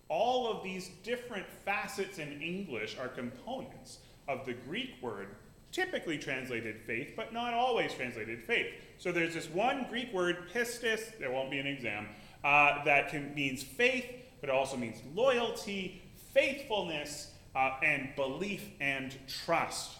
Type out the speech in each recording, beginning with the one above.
all of these different facets in English are components of the Greek word, typically translated faith, but not always translated faith. So there's this one Greek word, pistis, there won't be an exam, that means faith, but it also means loyalty, faithfulness, and belief and trust.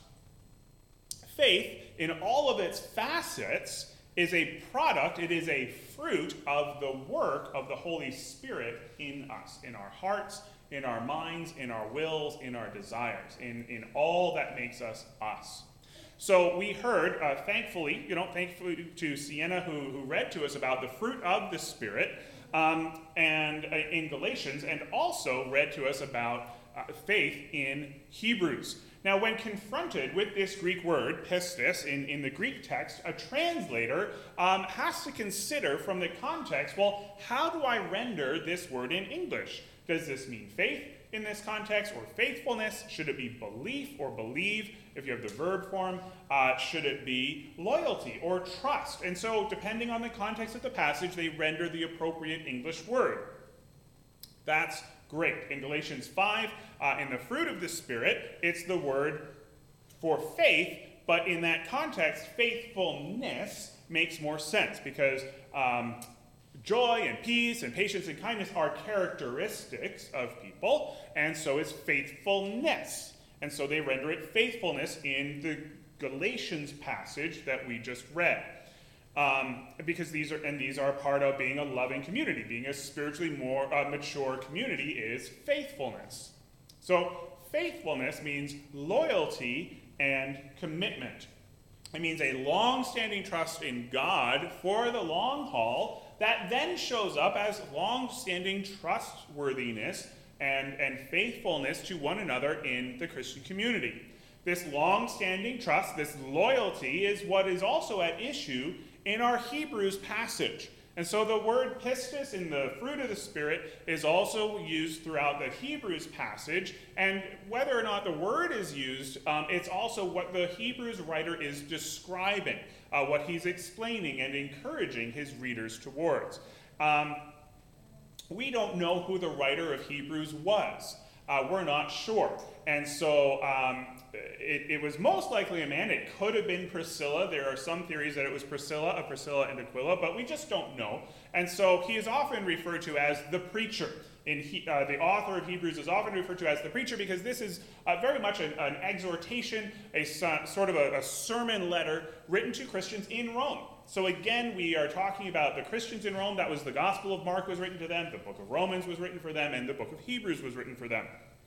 Faith, in all of its facets, is a product, it is a fruit of the work of the Holy Spirit in us, in our hearts, in our minds, in our wills, in our desires, in all that makes us us. So we heard, thankfully to Sienna who read to us about the fruit of the Spirit and in Galatians, and also read to us about faith in Hebrews. Now, when confronted with this Greek word, pistis, in the Greek text, a translator has to consider from the context, well, how do I render this word in English? Does this mean faith in this context, or faithfulness? Should it be belief or believe, if you have the verb form? Should it be loyalty or trust? And so, depending on the context of the passage, they render the appropriate English word. That's great. In Galatians 5, in the fruit of the Spirit, it's the word for faith, but in that context, faithfulness makes more sense, because joy and peace and patience and kindness are characteristics of people, and so is faithfulness. And so they render it faithfulness in the Galatians passage that we just read. Because these are part of being a loving community. Being a spiritually more mature community is faithfulness. So faithfulness means loyalty and commitment. It means a long-standing trust in God for the long haul that then shows up as long-standing trustworthiness and faithfulness to one another in the Christian community. This long-standing trust, this loyalty, is what is also at issue in our Hebrews passage. And so the word pistis in the fruit of the Spirit is also used throughout the Hebrews passage, and whether or not the word is used, it's also what the Hebrews writer is describing, what he's explaining and encouraging his readers towards. We don't know who the writer of Hebrews was. We're not sure. And so it was most likely a man. It could have been Priscilla. There are some theories that it was Priscilla and Aquila, but we just don't know. And so he is often referred to as the preacher. The author of Hebrews is often referred to as the preacher, because this is very much an exhortation, a sort of a sermon letter written to Christians in Rome. So again, we are talking about the Christians in Rome. That was the Gospel of Mark was written to them, the book of Romans was written for them, and the book of Hebrews was written for them.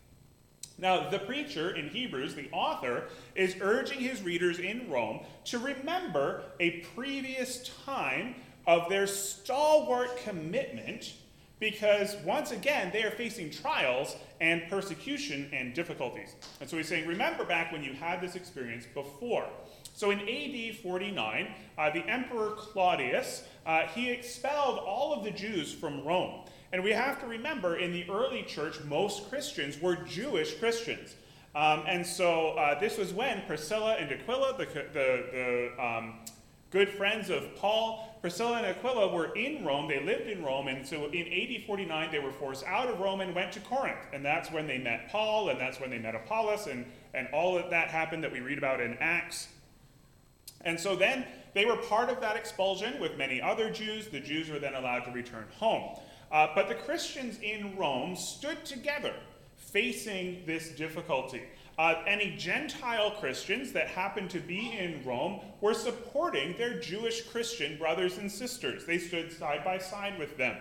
Now, the preacher in Hebrews, the author, is urging his readers in Rome to remember a previous time of their stalwart commitment, because once again, they are facing trials and persecution and difficulties. And so he's saying, remember back when you had this experience before. So in AD 49, the Emperor Claudius, he expelled all of the Jews from Rome. And we have to remember, in the early church, most Christians were Jewish Christians. And so this was when Priscilla and Aquila, the good friends of Paul, Priscilla and Aquila were in Rome. They lived in Rome. And so in AD 49, they were forced out of Rome and went to Corinth. And that's when they met Paul, and that's when they met Apollos, and all of that happened that we read about in Acts. And so then they were part of that expulsion with many other Jews. The Jews were then allowed to return home. But the Christians in Rome stood together facing this difficulty. Any Gentile Christians that happened to be in Rome were supporting their Jewish Christian brothers and sisters. They stood side by side with them.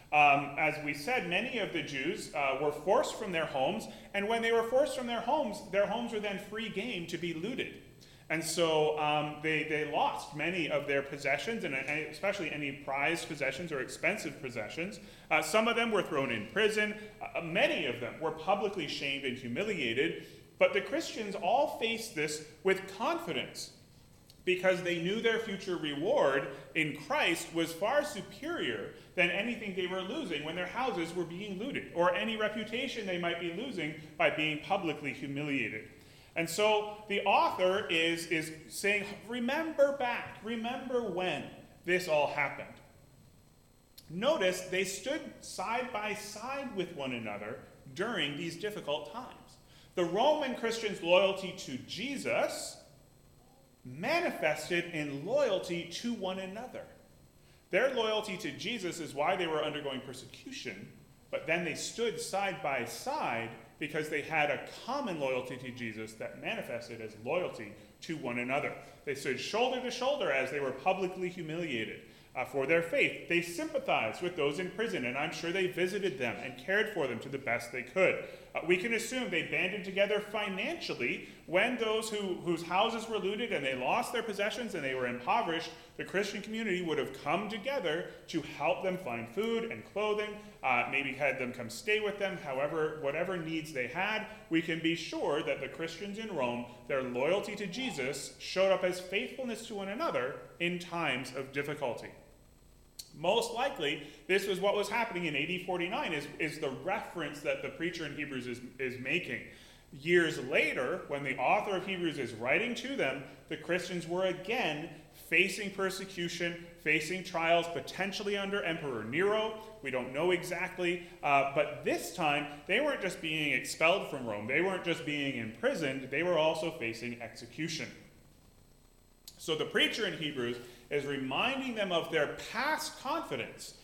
As we said, many of the Jews were forced from their homes, and when they were forced from their homes were then free game to be looted. And so they lost many of their possessions, and especially any prized possessions or expensive possessions. Some of them were thrown in prison. Many of them were publicly shamed and humiliated. But the Christians all faced this with confidence, because they knew their future reward in Christ was far superior than anything they were losing when their houses were being looted, or any reputation they might be losing by being publicly humiliated. And so the author is saying, remember back, remember when this all happened. Notice they stood side by side with one another during these difficult times. The Roman Christians' loyalty to Jesus manifested in loyalty to one another. Their loyalty to Jesus is why they were undergoing persecution, but then they stood side by side because they had a common loyalty to Jesus that manifested as loyalty to one another. They stood shoulder to shoulder as they were publicly humiliated for their faith. They sympathized with those in prison, and I'm sure they visited them and cared for them to the best they could. We can assume they banded together financially when those whose houses were looted and they lost their possessions and they were impoverished. The Christian community would have come together to help them find food and clothing, maybe had them come stay with them, whatever needs they had. We can be sure that the Christians in Rome, their loyalty to Jesus showed up as faithfulness to one another in times of difficulty. Most likely, this was what was happening in AD 49, is the reference that the preacher in Hebrews is making. Years later, when the author of Hebrews is writing to them, the Christians were again facing persecution, facing trials, potentially under Emperor Nero. We don't know exactly, but this time, they weren't just being expelled from Rome. They weren't just being imprisoned. They were also facing execution. So the preacher in Hebrews is reminding them of their past confidence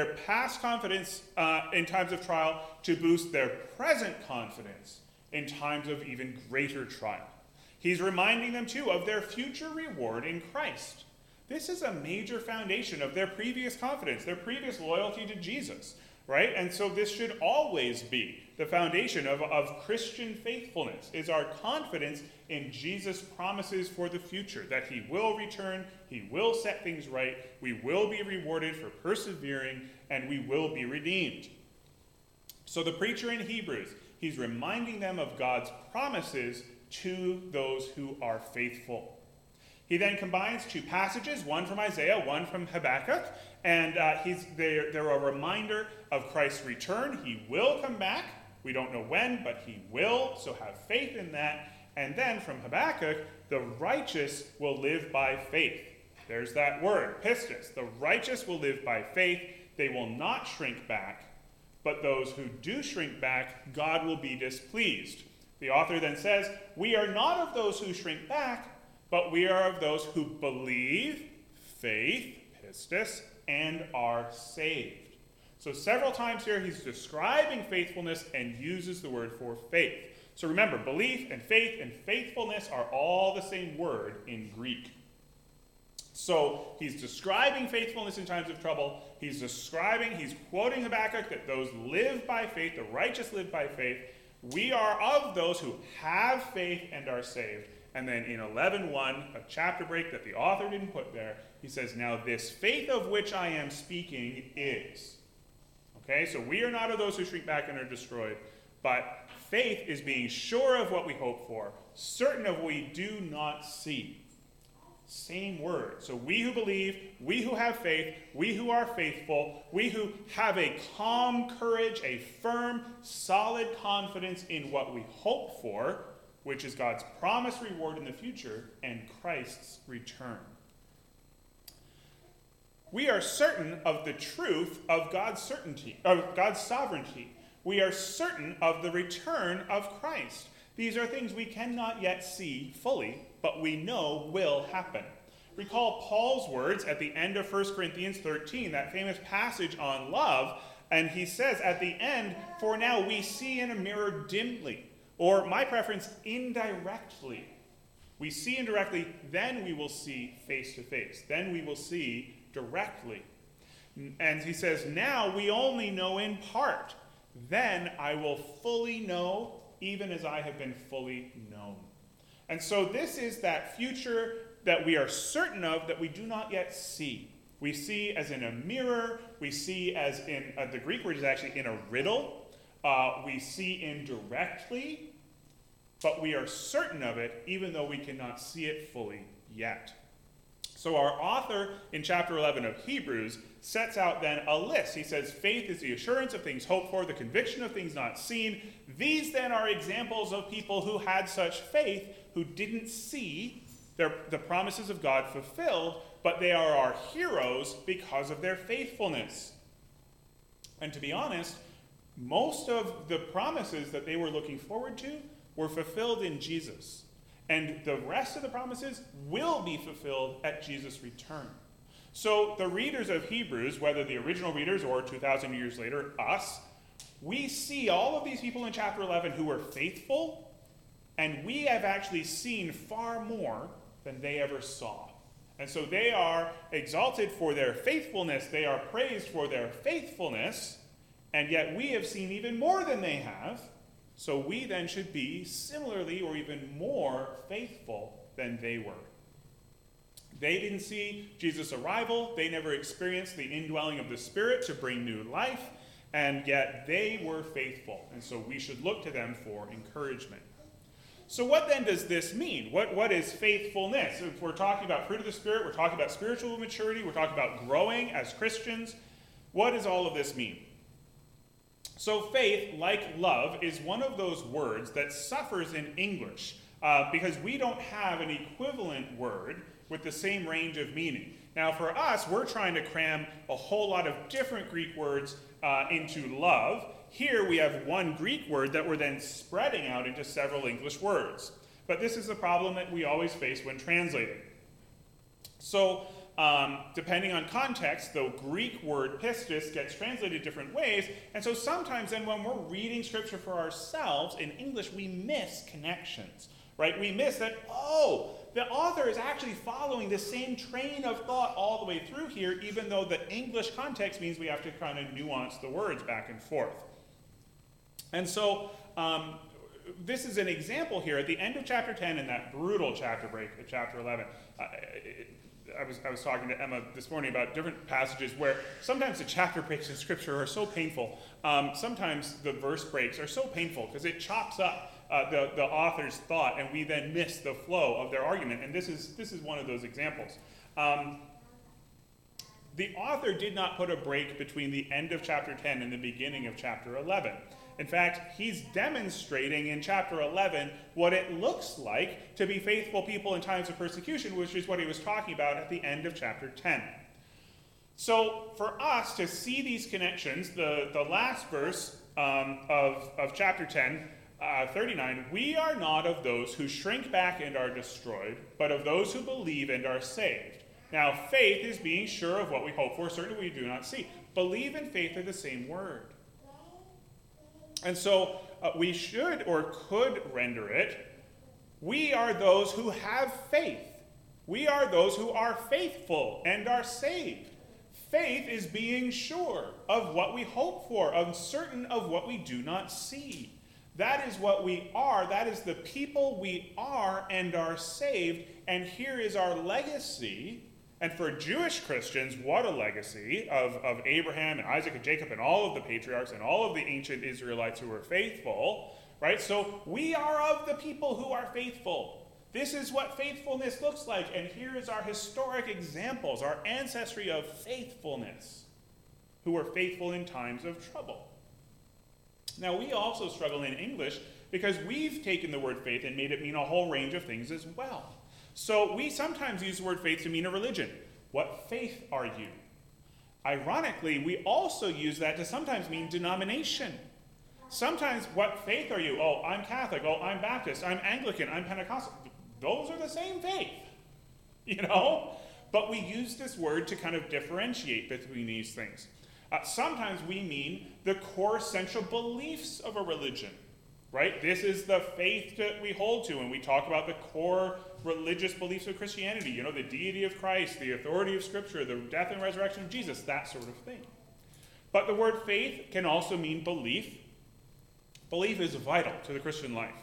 in times of trial to boost their present confidence in times of even greater trial. He's reminding them, too, of their future reward in Christ. This is a major foundation of their previous confidence, their previous loyalty to Jesus, right? And so this should always be the foundation of Christian faithfulness, is our confidence in Jesus' promises for the future, that he will return, he will set things right, we will be rewarded for persevering, and we will be redeemed. So the preacher in Hebrews, he's reminding them of God's promises to those who are faithful. He then combines two passages, one from Isaiah, one from Habakkuk, and they're a reminder of Christ's return. He will come back. We don't know when, but he will, so have faith in that. And then from Habakkuk, the righteous will live by faith. There's that word, pistis. The righteous will live by faith. They will not shrink back, but those who do shrink back, God will be displeased. The author then says, we are not of those who shrink back, but we are of those who believe, faith, pistis, and are saved. So several times here he's describing faithfulness and uses the word for faith. So remember, belief and faithfulness are all the same word in Greek. So he's describing faithfulness in times of trouble. He's quoting Habakkuk that those live by faith, the righteous live by faith. We are of those who have faith and are saved. And then in 11:1, a chapter break that the author didn't put there, he says, now this faith of which I am speaking is. Okay, so we are not of those who shrink back and are destroyed, but faith is being sure of what we hope for, certain of what we do not see. Same word. So we who believe, we who have faith, we who are faithful, we who have a calm courage, a firm, solid confidence in what we hope for, which is God's promised reward in the future and Christ's return. We are certain of the truth of God's sovereignty. We are certain of the return of Christ. These are things we cannot yet see fully, but we know will happen. Recall Paul's words at the end of 1 Corinthians 13, that famous passage on love, and he says at the end, for now we see in a mirror dimly, or my preference, indirectly. We see indirectly, then we will see face to face. Then we will see directly. And he says, now we only know in part. Then I will fully know, even as I have been fully known. And so this is that future that we are certain of that we do not yet see. We see as in a mirror. We see as in, the Greek word is actually in a riddle. We see indirectly, but we are certain of it, even though we cannot see it fully yet. So our author in chapter 11 of Hebrews sets out then a list. He says, faith is the assurance of things hoped for, the conviction of things not seen. These then are examples of people who had such faith, who didn't see the promises of God fulfilled, but they are our heroes because of their faithfulness. And to be honest, most of the promises that they were looking forward to were fulfilled in Jesus. And the rest of the promises will be fulfilled at Jesus' return. So the readers of Hebrews, whether the original readers or 2,000 years later, us, we see all of these people in chapter 11 who were faithful, and we have actually seen far more than they ever saw. And so they are exalted for their faithfulness, they are praised for their faithfulness, and yet we have seen even more than they have, so we then should be similarly or even more faithful than they were. They didn't see Jesus' arrival, they never experienced the indwelling of the Spirit to bring new life, and yet they were faithful, and so we should look to them for encouragement. So what then does this mean? What is faithfulness? If we're talking about fruit of the Spirit, we're talking about spiritual maturity, we're talking about growing as Christians, what does all of this mean? So faith, like love, is one of those words that suffers in English because we don't have an equivalent word with the same range of meaning. Now for us, we're trying to cram a whole lot of different Greek words into love. Here we have one Greek word that we're then spreading out into several English words. But this is the problem that we always face when translating. So depending on context, the Greek word pistis gets translated different ways, and so sometimes then when we're reading scripture for ourselves in English, we miss connections, right? We miss that, oh, the author is actually following the same train of thought all the way through here, even though the English context means we have to kind of nuance the words back and forth. And so this is an example here at the end of chapter 10 in that brutal chapter break at chapter 11. I was talking to Emma this morning about different passages where sometimes the chapter breaks in Scripture are so painful. Sometimes the verse breaks are so painful because it chops up the author's thought, and we then miss the flow of their argument. And this is one of those examples. The author did not put a break between the end of chapter 10 and the beginning of chapter 11. In fact, he's demonstrating in chapter 11 what it looks like to be faithful people in times of persecution, which is what he was talking about at the end of chapter 10. So for us to see these connections, the last verse of chapter 10, 39, we are not of those who shrink back and are destroyed, but of those who believe and are saved. Now, faith is being sure of what we hope for, certain we do not see. Believe and faith are the same word. And so we should or could render it, we are those who have faith. We are those who are faithful and are saved. Faith is being sure of what we hope for, uncertain of what we do not see. That is what we are. That is the people we are and are saved. And here is our legacy. And for Jewish Christians, what a legacy of Abraham and Isaac and Jacob and all of the patriarchs and all of the ancient Israelites who were faithful, right? So we are of the people who are faithful. This is what faithfulness looks like. And here is our historic examples, our ancestry of faithfulness, who were faithful in times of trouble. Now, we also struggle in English because we've taken the word faith and made it mean a whole range of things as well. So we sometimes use the word faith to mean a religion. What faith are you? Ironically, we also use that to sometimes mean denomination. Sometimes, what faith are you? Oh, I'm Catholic. Oh, I'm Baptist. I'm Anglican. I'm Pentecostal. Those are the same faith, you know? But we use this word to kind of differentiate between these things. Sometimes we mean the core central beliefs of a religion, right? This is the faith that we hold to, and we talk about the core religious beliefs of Christianity, you know, the deity of Christ, the authority of Scripture, the death and resurrection of Jesus, that sort of thing. But the word faith can also mean belief. Belief is vital to the Christian life.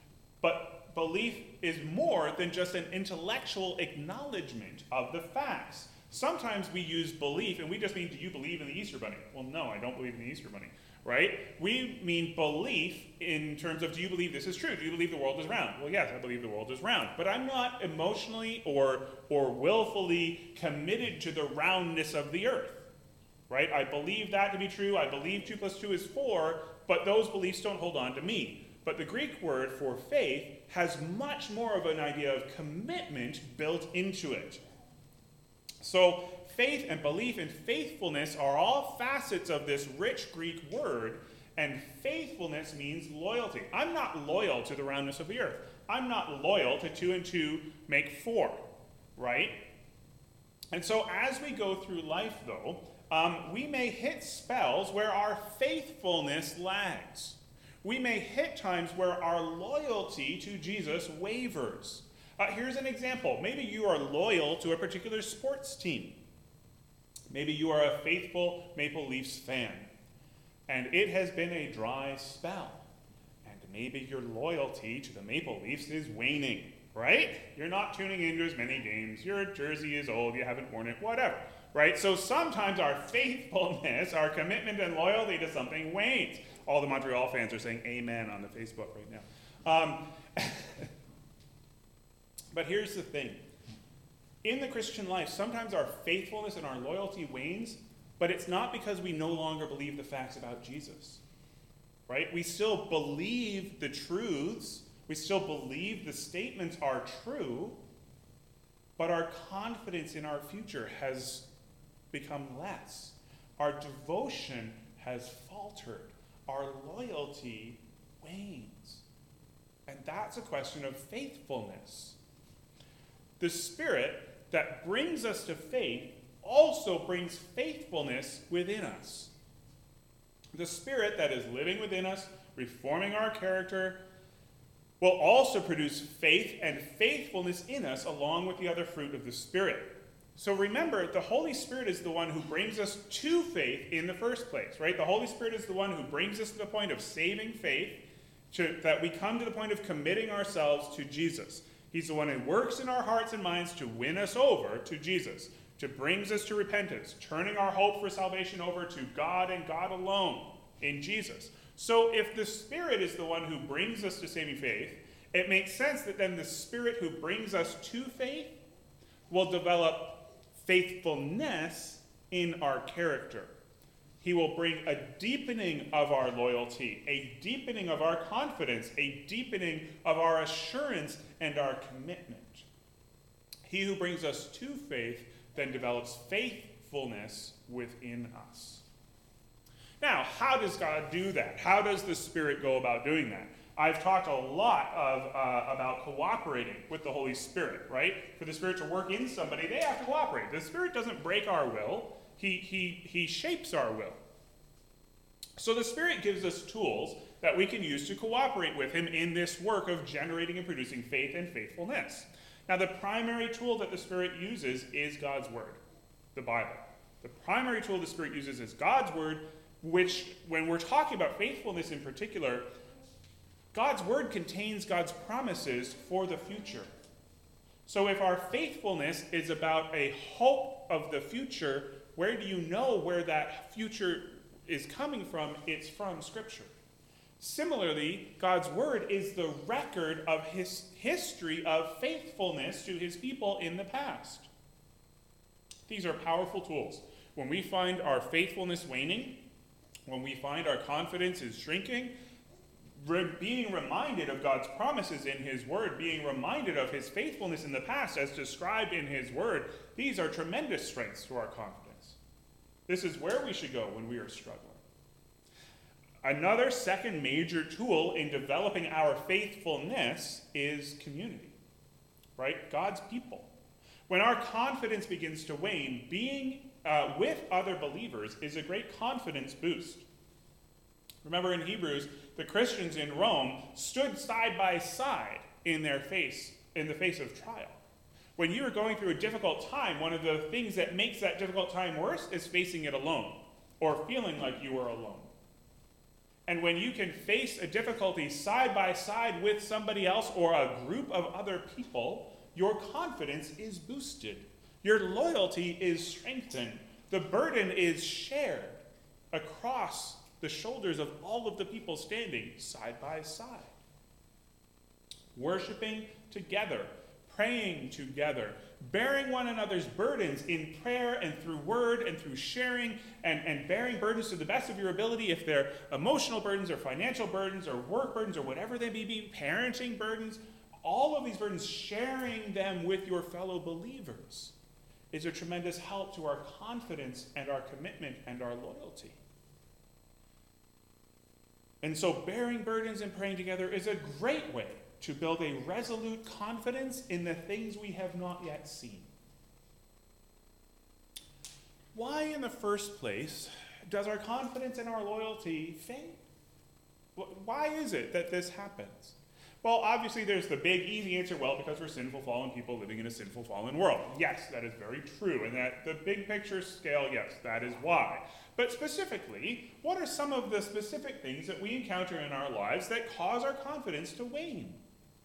But belief is more than just an intellectual acknowledgement of the facts. Sometimes we use belief, and we just mean, do you believe in the Easter Bunny? Well, no, I don't believe in the Easter Bunny, right? We mean belief in terms of, do you believe this is true? Do you believe the world is round? Well, yes, I believe the world is round. But I'm not emotionally or willfully committed to the roundness of the earth, right? I believe that to be true. I believe 2 + 2 is 4, but those beliefs don't hold on to me. But the Greek word for faith has much more of an idea of commitment built into it. So faith and belief and faithfulness are all facets of this rich Greek word, and faithfulness means loyalty. I'm not loyal to the roundness of the earth. I'm not loyal to 2 and 2 make 4, right? And so as we go through life, though, we may hit spells where our faithfulness lags. We may hit times where our loyalty to Jesus wavers. Here's an example. Maybe you are loyal to a particular sports team. Maybe you are a faithful Maple Leafs fan, and it has been a dry spell. And maybe your loyalty to the Maple Leafs is waning, right? You're not tuning into as many games. Your jersey is old. You haven't worn it, whatever, right? So sometimes our faithfulness, our commitment and loyalty to something wanes. All the Montreal fans are saying amen on the Facebook right now. But here's the thing. In the Christian life, sometimes our faithfulness and our loyalty wanes, but it's not because we no longer believe the facts about Jesus, right? We still believe the truths. We still believe the statements are true, but our confidence in our future has become less. Our devotion has faltered. Our loyalty wanes. And that's a question of faithfulness. The Spirit that brings us to faith also brings faithfulness within us. The Spirit that is living within us, reforming our character, will also produce faith and faithfulness in us along with the other fruit of the Spirit. So remember, the Holy Spirit is the one who brings us to faith in the first place, right? The Holy Spirit is the one who brings us to the point of saving faith, that we come to the point of committing ourselves to Jesus. He's the one who works in our hearts and minds to win us over to Jesus, to brings us to repentance, turning our hope for salvation over to God and God alone in Jesus. So if the Spirit is the one who brings us to saving faith, it makes sense that then the Spirit who brings us to faith will develop faithfulness in our character. He will bring a deepening of our loyalty, a deepening of our confidence, a deepening of our assurance and our commitment. He who brings us to faith then develops faithfulness within us. Now, how does God do that? How does the Spirit go about doing that? I've talked a lot about cooperating with the Holy Spirit, right? For the Spirit to work in somebody, they have to cooperate. The Spirit doesn't break our will. He shapes our will. So the Spirit gives us tools that we can use to cooperate with him in this work of generating and producing faith and faithfulness. Now, the primary tool that the Spirit uses is God's Word, the Bible. The primary tool the Spirit uses is God's Word, which, when we're talking about faithfulness in particular, God's Word contains God's promises for the future. So if our faithfulness is about a hope of the future, where do you know where that future is coming from? It's from Scripture. Similarly, God's Word is the record of his history of faithfulness to his people in the past. These are powerful tools. When we find our faithfulness waning, when we find our confidence is shrinking, being reminded of God's promises in his word, being reminded of his faithfulness in the past as described in his word, these are tremendous strengths to our confidence. This is where we should go when we are struggling. Another second major tool in developing our faithfulness is community, right? God's people. When our confidence begins to wane, being with other believers is a great confidence boost. Remember in Hebrews, the Christians in Rome stood side by side in the face of trial. When you are going through a difficult time, one of the things that makes that difficult time worse is facing it alone or feeling like you are alone. And when you can face a difficulty side by side with somebody else or a group of other people, your confidence is boosted. Your loyalty is strengthened. The burden is shared across the shoulders of all of the people standing side by side. Worshiping together, praying together, bearing one another's burdens in prayer and through word and through sharing, and bearing burdens to the best of your ability, if they're emotional burdens or financial burdens or work burdens or whatever they may be, parenting burdens, all of these burdens, sharing them with your fellow believers is a tremendous help to our confidence and our commitment and our loyalty. And so bearing burdens and praying together is a great way to build a resolute confidence in the things we have not yet seen. Why, in the first place, does our confidence and our loyalty fade? Why is it that this happens? Well, obviously there's the big, easy answer, well, because we're sinful, fallen people living in a sinful, fallen world. Yes, that is very true, and that the big picture scale, yes, that is why. But specifically, what are some of the specific things that we encounter in our lives that cause our confidence to wane?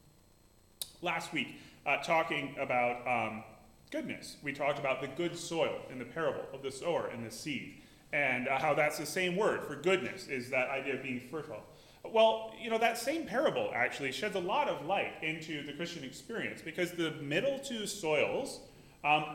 Last week, talking about goodness, we talked about the good soil in the parable of the sower and the seed, and how that's the same word for goodness, is that idea of being fertile. Well, that same parable actually sheds a lot of light into the Christian experience, because the middle two soils are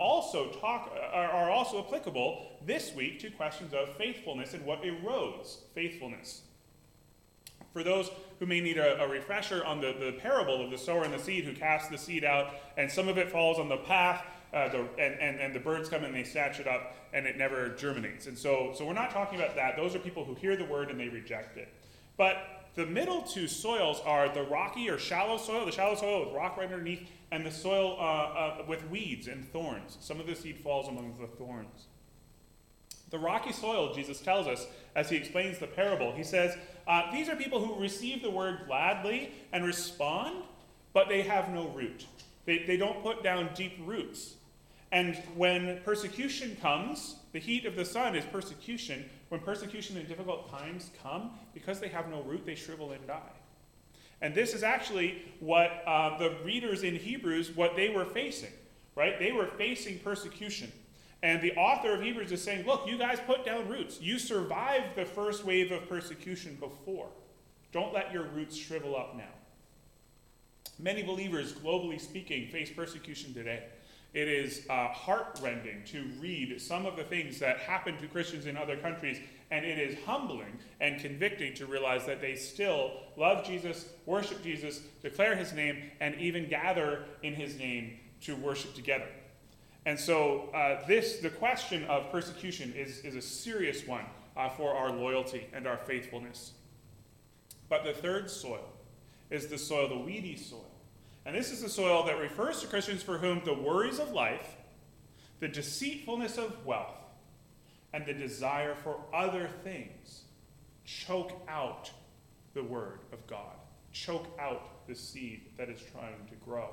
also applicable this week to questions of faithfulness and what erodes faithfulness. For those who may need a refresher on the parable of the sower and the seed, who cast the seed out, and some of it falls on the path, and the birds come and they snatch it up, and it never germinates. And so we're not talking about that. Those are people who hear the word and they reject it. But the middle two soils are the rocky or shallow soil, the shallow soil with rock right underneath, and the soil with weeds and thorns. Some of the seed falls among the thorns. The rocky soil, Jesus tells us, as he explains the parable, he says, these are people who receive the word gladly and respond, but they have no root. They don't put down deep roots. And when persecution comes, the heat of the sun is persecution. When persecution and difficult times come, because they have no root, they shrivel and die. And this is actually what the readers in Hebrews, what they were facing, right? They were facing persecution. And the author of Hebrews is saying, look, you guys put down roots. You survived the first wave of persecution before. Don't let your roots shrivel up now. Many believers, globally speaking, face persecution today. It is heart-rending to read some of the things that happen to Christians in other countries, and it is humbling and convicting to realize that they still love Jesus, worship Jesus, declare his name, and even gather in his name to worship together. And so the question of persecution is a serious one for our loyalty and our faithfulness. But the third soil is the soil, the weedy soil. And this is the soil that refers to Christians for whom the worries of life, the deceitfulness of wealth, and the desire for other things choke out the word of God, choke out the seed that is trying to grow.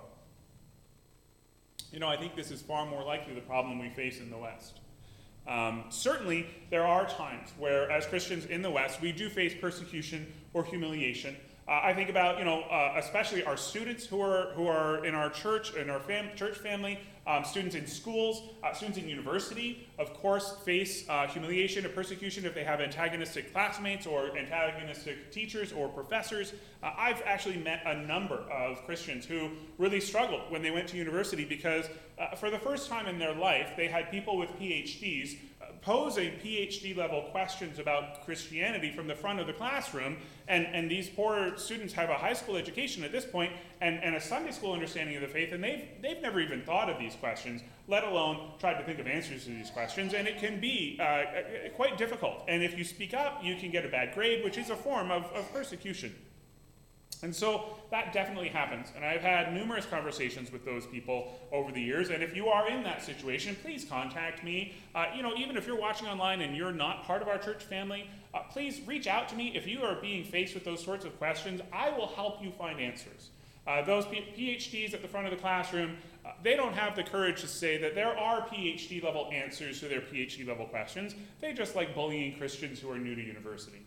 I think this is far more likely the problem we face in the West. Certainly, there are times where, as Christians in the West, we do face persecution or humiliation. I think about, especially our students who are in our church, in our church family, students in schools, students in university, of course, face humiliation or persecution if they have antagonistic classmates or antagonistic teachers or professors. I've actually met a number of Christians who really struggled when they went to university because for the first time in their life, they had people with PhDs posing PhD-level questions about Christianity from the front of the classroom, and these poor students have a high school education at this point and a Sunday school understanding of the faith, and they've never even thought of these questions, let alone tried to think of answers to these questions, and it can be quite difficult. And if you speak up, you can get a bad grade, which is a form of persecution. And so that definitely happens. And I've had numerous conversations with those people over the years. And if you are in that situation, please contact me. Even if you're watching online and you're not part of our church family, please reach out to me. If you are being faced with those sorts of questions, I will help you find answers. Those PhDs at the front of the classroom, they don't have the courage to say that there are PhD-level answers to their PhD-level questions. They just like bullying Christians who are new to university.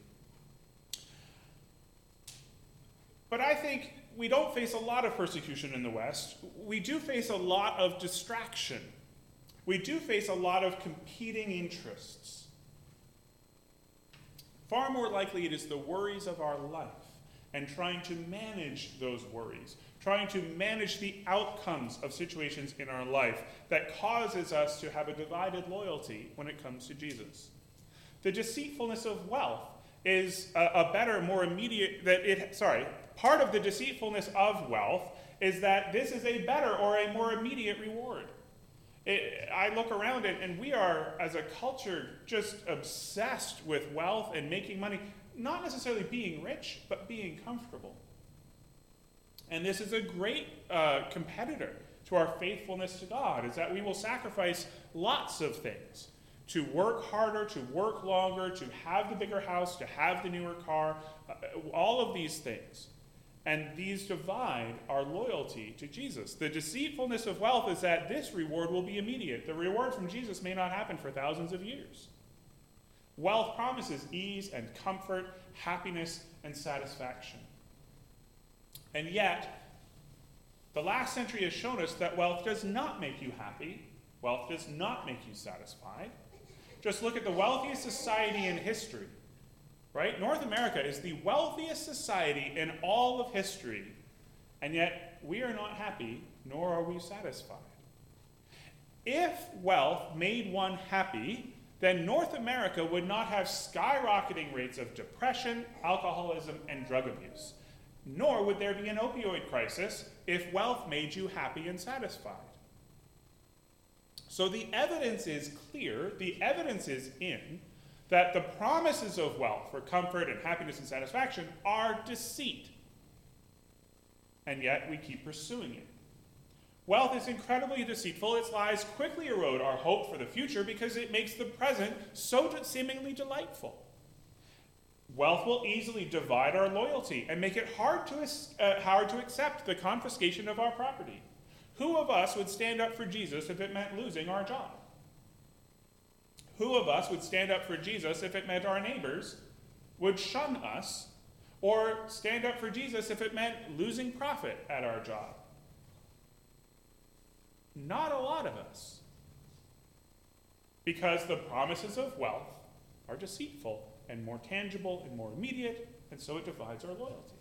But I think we don't face a lot of persecution in the West. We do face a lot of distraction. We do face a lot of competing interests. Far more likely it is the worries of our life and trying to manage those worries, trying to manage the outcomes of situations in our life that causes us to have a divided loyalty when it comes to Jesus. The deceitfulness of wealth is part of the deceitfulness of wealth is that this is a better or a more immediate reward. I look around and we are, as a culture, just obsessed with wealth and making money, not necessarily being rich, but being comfortable. And this is a great competitor to our faithfulness to God, is that we will sacrifice lots of things to work harder, to work longer, to have the bigger house, to have the newer car, all of these things. And these divide our loyalty to Jesus. The deceitfulness of wealth is that this reward will be immediate. The reward from Jesus may not happen for thousands of years. Wealth promises ease and comfort, happiness and satisfaction. And yet, the last century has shown us that wealth does not make you happy. Wealth does not make you satisfied. Just look at the wealthiest society in history. Right? North America is the wealthiest society in all of history, and yet we are not happy, nor are we satisfied. If wealth made one happy, then North America would not have skyrocketing rates of depression, alcoholism, and drug abuse. Nor would there be an opioid crisis if wealth made you happy and satisfied. So the evidence is clear, the evidence is in, that the promises of wealth for comfort and happiness and satisfaction are deceit. And yet we keep pursuing it. Wealth is incredibly deceitful. Its lies quickly erode our hope for the future because it makes the present so seemingly delightful. Wealth will easily divide our loyalty and make it hard to accept the confiscation of our property. Who of us would stand up for Jesus if it meant losing our job? Who of us would stand up for Jesus if it meant our neighbors would shun us, or stand up for Jesus if it meant losing profit at our job? Not a lot of us. Because the promises of wealth are deceitful and more tangible and more immediate, and so it divides our loyalty.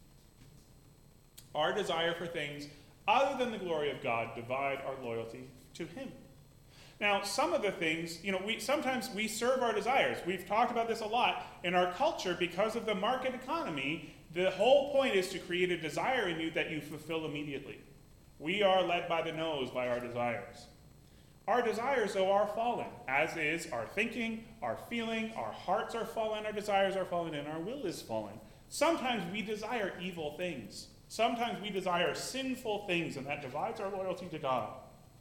Our desire for things other than the glory of God divide our loyalty to Him. Now, some of the things, sometimes we serve our desires. We've talked about this a lot. In our culture, because of the market economy, the whole point is to create a desire in you that you fulfill immediately. We are led by the nose by our desires. Our desires, though, are fallen, as is our thinking, our feeling, our hearts are fallen, our desires are fallen, and our will is fallen. Sometimes we desire evil things. Sometimes we desire sinful things, and that divides our loyalty to God.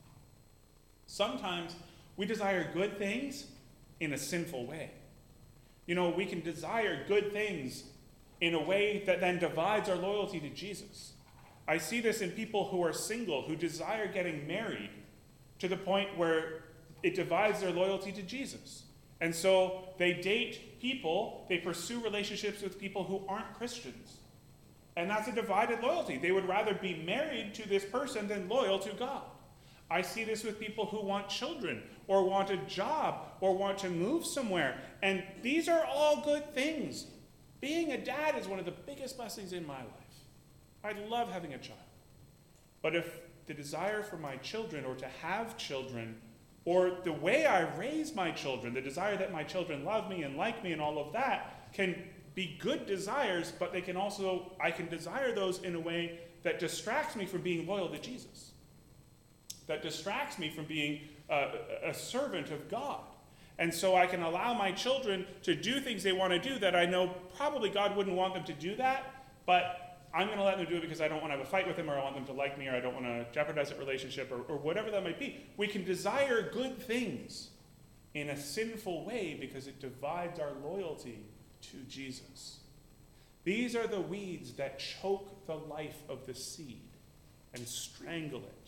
Sometimes we desire good things in a sinful way. We can desire good things in a way that then divides our loyalty to Jesus. I see this in people who are single, who desire getting married to the point where it divides their loyalty to Jesus. And so they date people, they pursue relationships with people who aren't Christians. And that's a divided loyalty. They would rather be married to this person than loyal to God. I see this with people who want children, or want a job, or want to move somewhere. And these are all good things. Being a dad is one of the biggest blessings in my life. I love having a child. But if the desire for my children, or to have children, or the way I raise my children, the desire that my children love me and like me and all of that, can be good desires, but I can desire those in a way that distracts me from being loyal to Jesus. That distracts me from being a servant of God. And so I can allow my children to do things they want to do that I know probably God wouldn't want them to do that, but I'm going to let them do it because I don't want to have a fight with them, or I want them to like me, or I don't want to jeopardize that relationship, or whatever that might be. We can desire good things in a sinful way because it divides our loyalty to Jesus. These are the weeds that choke the life of the seed and strangle it.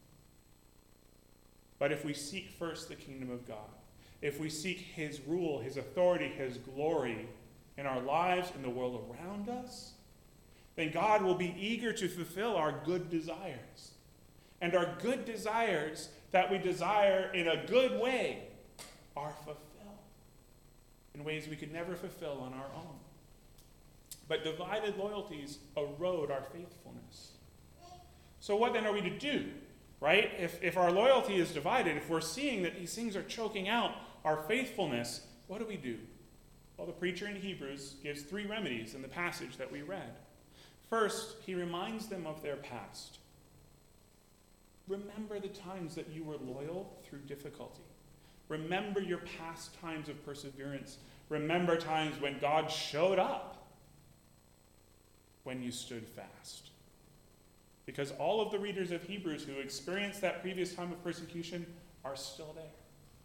But if we seek first the kingdom of God, if we seek His rule, His authority, His glory in our lives, in the world around us, then God will be eager to fulfill our good desires. And our good desires that we desire in a good way are fulfilled in ways we could never fulfill on our own. But divided loyalties erode our faithfulness. So what then are we to do? Right? If our loyalty is divided, if we're seeing that these things are choking out our faithfulness, what do we do? Well, the preacher in Hebrews gives 3 remedies in the passage that we read. First, he reminds them of their past. remember the times that you were loyal through difficulty. Remember your past times of perseverance. Remember times when God showed up, when you stood fast. Because all of the readers of Hebrews who experienced that previous time of persecution are still there.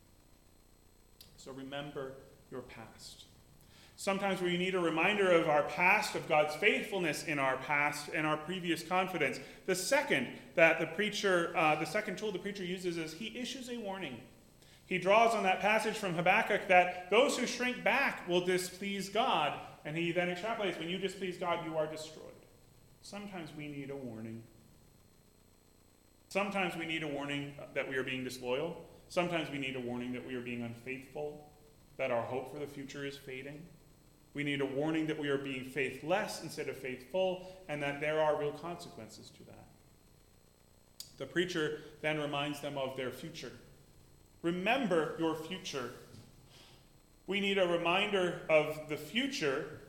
So remember your past. Sometimes we need a reminder of our past, of God's faithfulness in our past and our previous confidence. The second tool the preacher uses is he issues a warning. He draws on that passage from Habakkuk that those who shrink back will displease God, and he then extrapolates, when you displease God, you are destroyed. Sometimes we need a warning. Sometimes we need a warning that we are being disloyal. Sometimes we need a warning that we are being unfaithful, that our hope for the future is fading. We need a warning that we are being faithless instead of faithful, and that there are real consequences to that. The preacher then reminds them of their future. Remember your future. We need a reminder of the future.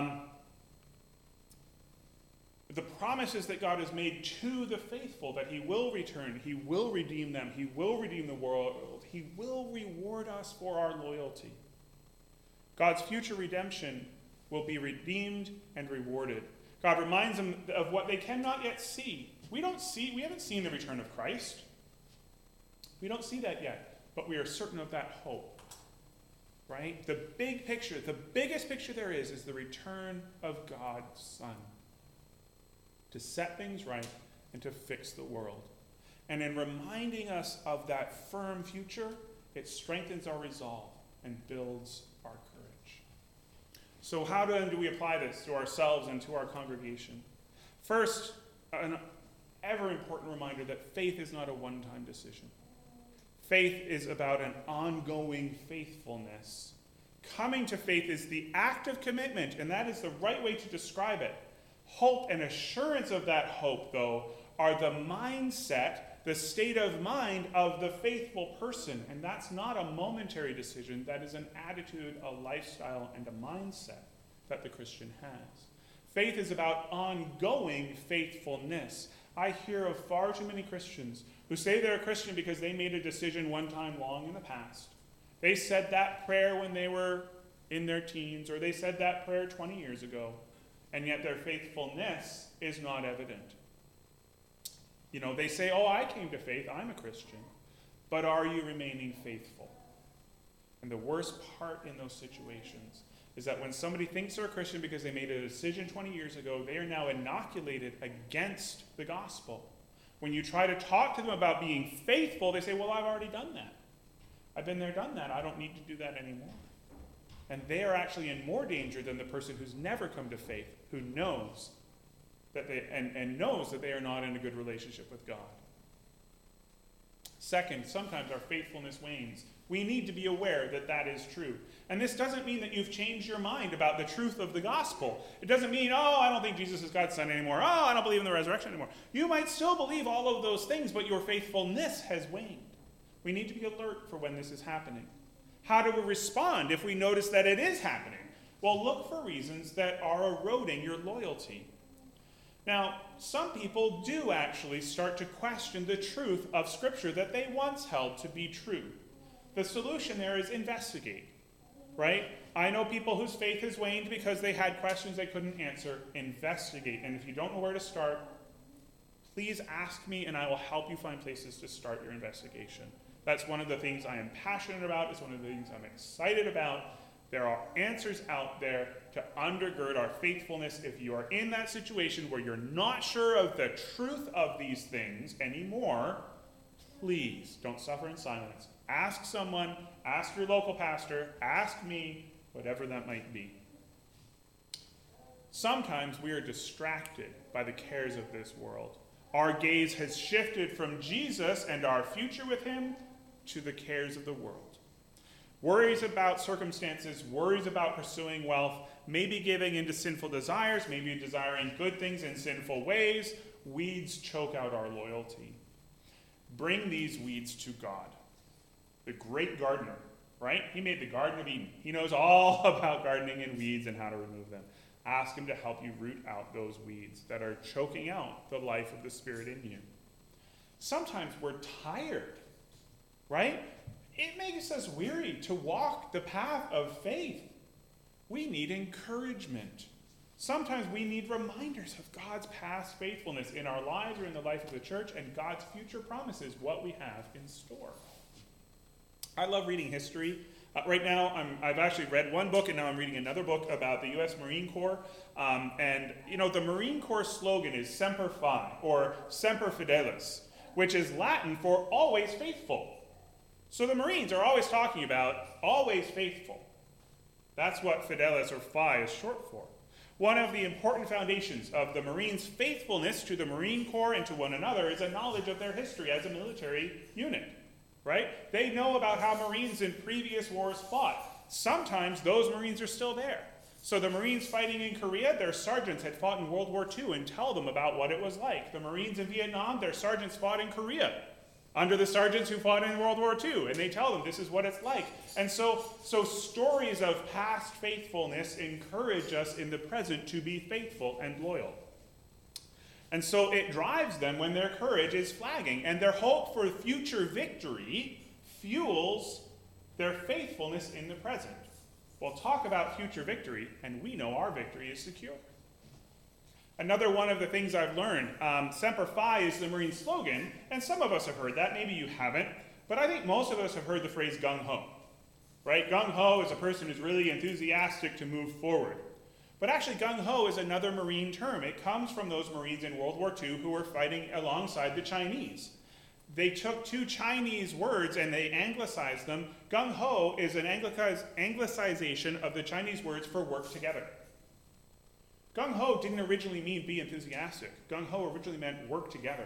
The promises that God has made to the faithful, that he will return, he will redeem them, he will redeem the world, he will reward us for our loyalty. God's future redemption will be redeemed and rewarded. God reminds them of what they cannot yet see. We haven't seen the return of Christ. We don't see that yet, but we are certain of that hope. Right? The big picture, the biggest picture there is the return of God's Son to set things right and to fix the world. And in reminding us of that firm future, it strengthens our resolve and builds our courage. So how do we apply this to ourselves and to our congregation? First, an ever important reminder that faith is not a one-time decision. Faith is about an ongoing faithfulness. Coming to faith is the act of commitment, and that is the right way to describe it. Hope and assurance of that hope, though, are the mindset, the state of mind of the faithful person. And that's not a momentary decision. That is an attitude, a lifestyle, and a mindset that the Christian has. Faith is about ongoing faithfulness. I hear of far too many Christians who say they're a Christian because they made a decision one time long in the past. They said that prayer when they were in their teens, or they said that prayer 20 years ago, and yet their faithfulness is not evident. They say, I came to faith, I'm a Christian, but are you remaining faithful? And the worst part in those situations is that when somebody thinks they're a Christian because they made a decision 20 years ago, they are now inoculated against the gospel. When you try to talk to them about being faithful, they say, well, I've already done that. I've been there, done that. I don't need to do that anymore. And they are actually in more danger than the person who's never come to faith, who knows that knows that they are not in a good relationship with God. Second, sometimes our faithfulness wanes. We need to be aware that that is true. And this doesn't mean that you've changed your mind about the truth of the gospel. It doesn't mean, I don't think Jesus is God's son anymore. I don't believe in the resurrection anymore. You might still believe all of those things, but your faithfulness has waned. We need to be alert for when this is happening. How do we respond if we notice that it is happening? Well, look for reasons that are eroding your loyalty. Now, some people do actually start to question the truth of Scripture that they once held to be true. The solution there is investigate, right? I know people whose faith has waned because they had questions they couldn't answer. Investigate. And if you don't know where to start, please ask me and I will help you find places to start your investigation. That's one of the things I am passionate about. It's one of the things I'm excited about. There are answers out there to undergird our faithfulness. If you are in that situation where you're not sure of the truth of these things anymore, please don't suffer in silence. Ask someone, ask your local pastor, ask me, whatever that might be. Sometimes we are distracted by the cares of this world. Our gaze has shifted from Jesus and our future with him to the cares of the world. Worries about circumstances, worries about pursuing wealth, maybe giving into sinful desires, maybe desiring good things in sinful ways. Weeds choke out our loyalty. Bring these weeds to God, the great gardener, right? He made the Garden of Eden. He knows all about gardening and weeds and how to remove them. Ask him to help you root out those weeds that are choking out the life of the Spirit in you. Sometimes we're tired, right? It makes us weary to walk the path of faith. We need encouragement. Sometimes we need reminders of God's past faithfulness in our lives or in the life of the church, and God's future promises, what we have in store. I love reading history. Right now, I've actually read one book, and now I'm reading another book about the U.S. Marine Corps. The Marine Corps slogan is Semper Fi, or Semper Fidelis, which is Latin for always faithful. So the Marines are always talking about always faithful. That's what Fidelis, or Phi, is short for. One of the important foundations of the Marines' faithfulness to the Marine Corps and to one another is a knowledge of their history as a military unit, right? They know about how Marines in previous wars fought. Sometimes those Marines are still there. So the Marines fighting in Korea, their sergeants had fought in World War II and tell them about what it was like. The Marines in Vietnam, their sergeants fought in Korea under the sergeants who fought in World War II, and they tell them this is what it's like. And so stories of past faithfulness encourage us in the present to be faithful and loyal. And so it drives them when their courage is flagging, and their hope for future victory fuels their faithfulness in the present. We'll talk about future victory, and we know our victory is secure. Another one of the things I've learned, Semper Fi is the Marine slogan, and some of us have heard that, maybe you haven't, but I think most of us have heard the phrase gung-ho, right? Gung-ho is a person who's really enthusiastic to move forward. But actually, gung-ho is another Marine term. It comes from those Marines in World War II who were fighting alongside the Chinese. They took two Chinese words and they anglicized them. Gung-ho is an anglicization of the Chinese words for work together. Gung-ho didn't originally mean be enthusiastic. Gung-ho originally meant work together.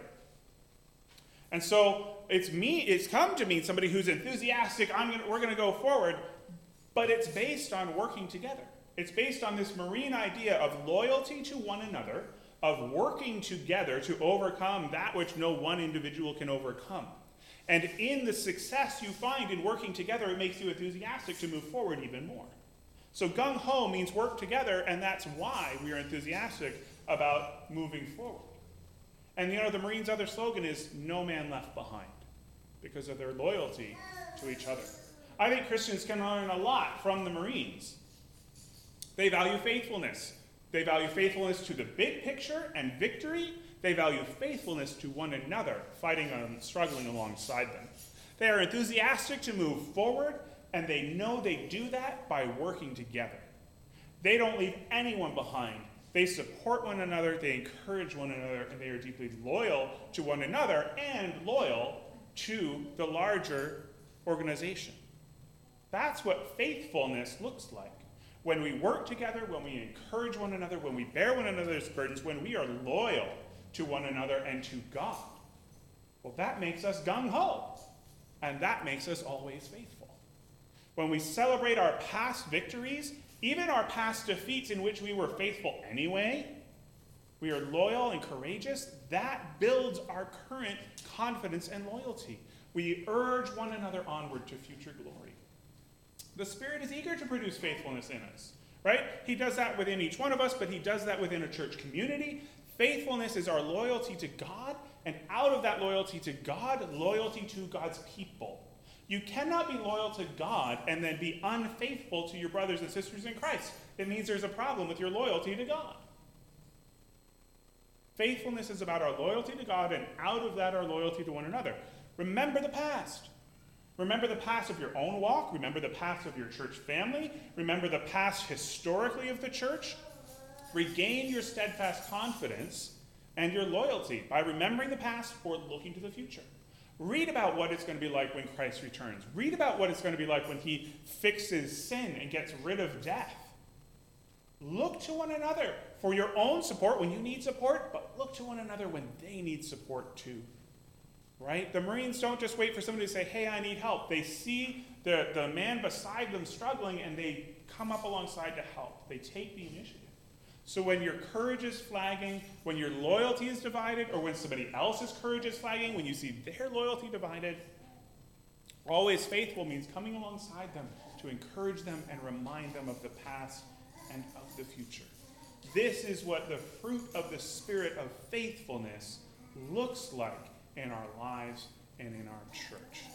And so it's come to mean somebody who's enthusiastic, we're going to go forward, but it's based on working together. It's based on this Marine idea of loyalty to one another, of working together to overcome that which no one individual can overcome. And in the success you find in working together, it makes you enthusiastic to move forward even more. So gung-ho means work together, and that's why we are enthusiastic about moving forward. And the Marines' other slogan is no man left behind, because of their loyalty to each other. I think Christians can learn a lot from the Marines. They value faithfulness. They value faithfulness to the big picture and victory. They value faithfulness to one another, fighting and struggling alongside them. They are enthusiastic to move forward, and they know they do that by working together. They don't leave anyone behind. They support one another, they encourage one another, and they are deeply loyal to one another and loyal to the larger organization. That's what faithfulness looks like. When we work together, when we encourage one another, when we bear one another's burdens, when we are loyal to one another and to God, well, that makes us gung-ho, and that makes us always faithful. When we celebrate our past victories, even our past defeats in which we were faithful anyway, we are loyal and courageous, that builds our current confidence and loyalty. We urge one another onward to future glory. The Spirit is eager to produce faithfulness in us, right? He does that within each one of us, but he does that within a church community. Faithfulness is our loyalty to God, and out of that loyalty to God, loyalty to God's people. You cannot be loyal to God and then be unfaithful to your brothers and sisters in Christ. It means there's a problem with your loyalty to God. Faithfulness is about our loyalty to God, and out of that, our loyalty to one another. Remember the past. Remember the past of your own walk. Remember the past of your church family. Remember the past historically of the church. Regain your steadfast confidence and your loyalty by remembering the past or looking to the future. Read about what it's going to be like when Christ returns. Read about what it's going to be like when he fixes sin and gets rid of death. Look to one another for your own support when you need support, but look to one another when they need support too. Right? The Marines don't just wait for somebody to say, hey, I need help. They see the man beside them struggling, and they come up alongside to help. They take the initiative. So when your courage is flagging, when your loyalty is divided, or when somebody else's courage is flagging, when you see their loyalty divided, always faithful means coming alongside them to encourage them and remind them of the past and of the future. This is what the fruit of the Spirit of faithfulness looks like in our lives and in our church.